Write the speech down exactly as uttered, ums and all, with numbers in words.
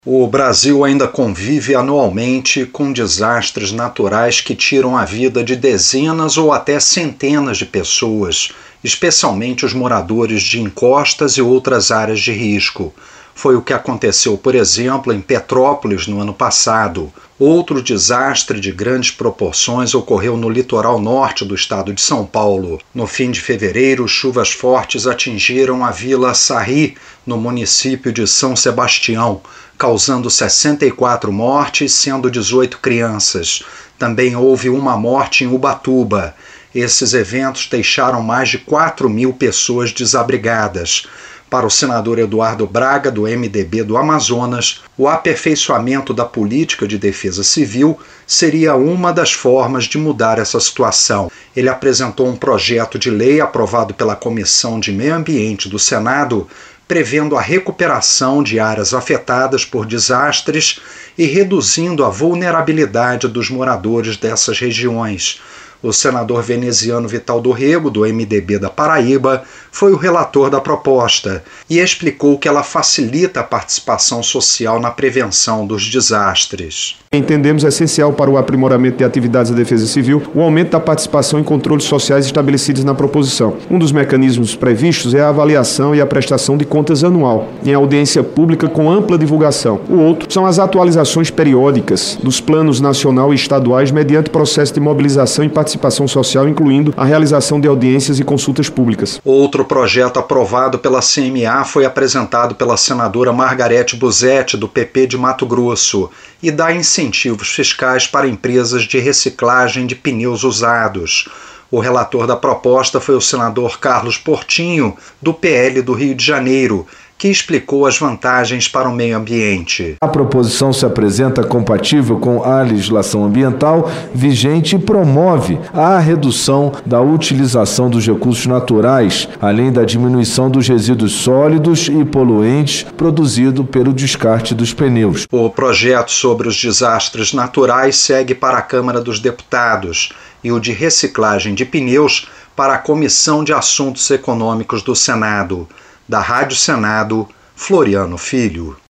O Brasil ainda convive anualmente com desastres naturais que tiram a vida de dezenas ou até centenas de pessoas, especialmente os moradores de encostas e outras áreas de risco. Foi o que aconteceu, por exemplo, em Petrópolis no ano passado. Outro desastre de grandes proporções ocorreu no litoral norte do estado de São Paulo. No fim de fevereiro, chuvas fortes atingiram a Vila Sarri, no município de São Sebastião, causando sessenta e quatro mortes, sendo dezoito crianças. Também houve uma morte em Ubatuba. Esses eventos deixaram mais de quatro mil pessoas desabrigadas. Para o senador Eduardo Braga, do M D B do Amazonas, o aperfeiçoamento da política de defesa civil seria uma das formas de mudar essa situação. Ele apresentou um projeto de lei aprovado pela Comissão de Meio Ambiente do Senado, prevendo a recuperação de áreas afetadas por desastres e reduzindo a vulnerabilidade dos moradores dessas regiões. O senador veneziano Vital do Rego, do M D B da Paraíba, foi o relator da proposta e explicou que ela facilita a participação social na prevenção dos desastres. Entendemos essencial para o aprimoramento de atividades da Defesa Civil o aumento da participação em controles sociais estabelecidos na proposição. Um dos mecanismos previstos é a avaliação e a prestação de contas anual, em audiência pública com ampla divulgação. O outro são as atualizações periódicas dos planos nacional e estaduais mediante processo de mobilização e participação social, incluindo a realização de audiências e consultas públicas. Outro projeto aprovado pela C M A foi apresentado pela senadora Margarete Busetti, do P P de Mato Grosso, e dá incentivos fiscais para empresas de reciclagem de pneus usados. O relator da proposta foi o senador Carlos Portinho, do P L do Rio de Janeiro, que explicou as vantagens para o meio ambiente. A proposição se apresenta compatível com a legislação ambiental vigente e promove a redução da utilização dos recursos naturais, além da diminuição dos resíduos sólidos e poluentes produzidos pelo descarte dos pneus. O projeto sobre os desastres naturais segue para a Câmara dos Deputados e o de reciclagem de pneus para a Comissão de Assuntos Econômicos do Senado. Da Rádio Senado, Floriano Filho.